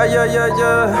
Я.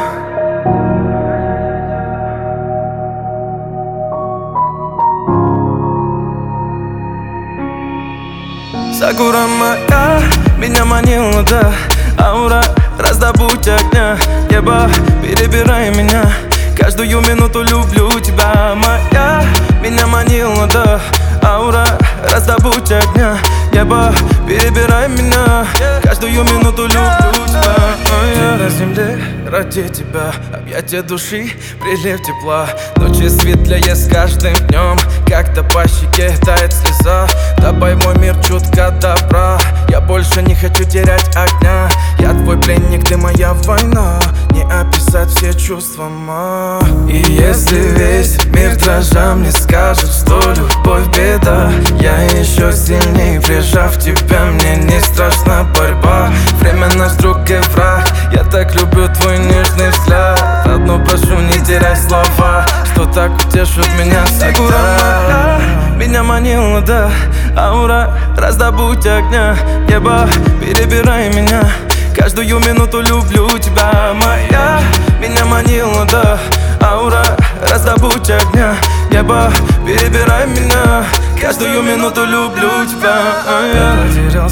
Сакура моя, меня манила, да. Аура, раздобудь огня. Небо, перебирай меня. Каждую минуту люблю тебя, моя. Меня манила, да. Аура, раздобудь огня. Небо, перебирай меня. Каждую минуту люблю тебя. На земле ради тебя, объятия души, прилив тепла. Ночи светлее с каждым днем, как-то по щеке тает слеза. Добавь мой мир чутка добра, я больше не хочу терять огня. Я твой пленник, ты моя война, не описать все чувства, ма. И если весь мир дрожа мне скажет, что любовь беда, я еще сильнее прижав тебя, мне не страшна борьба. Время наш друг и враг, я так люблю твой нежный взгляд. Одно прошу, не теряй слова, что так утешит меня всегда. Меня манила, да, аура, раздобудь огня. Небо, перебирай меня. Каждую минуту люблю тебя, моя. Меня манила, да, аура, раздобудь огня. Небо, перебирай меня. Каждую минуту люблю тебя. Я потерял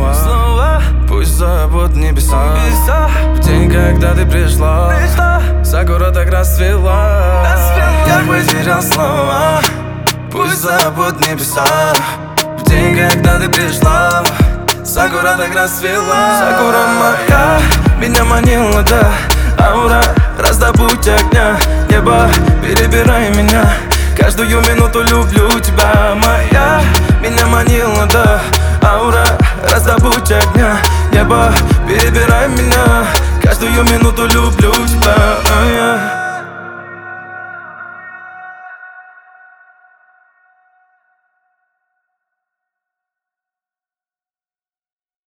слова, пусть забудут небеса. В день, когда ты пришла, Сакура так расцвела. Я потерял слова, пусть забудут небеса. В день, когда ты пришла, Сакура так расцвела. Сакура моя, меня манила, да. Аура, раздобудь огня. Небо, перебирай меня. Каждую минуту люблю тебя, моя. Меня манила, да. Аура, раздобудь огня. Небо, перебирай меня. Каждую минуту люблю тебя.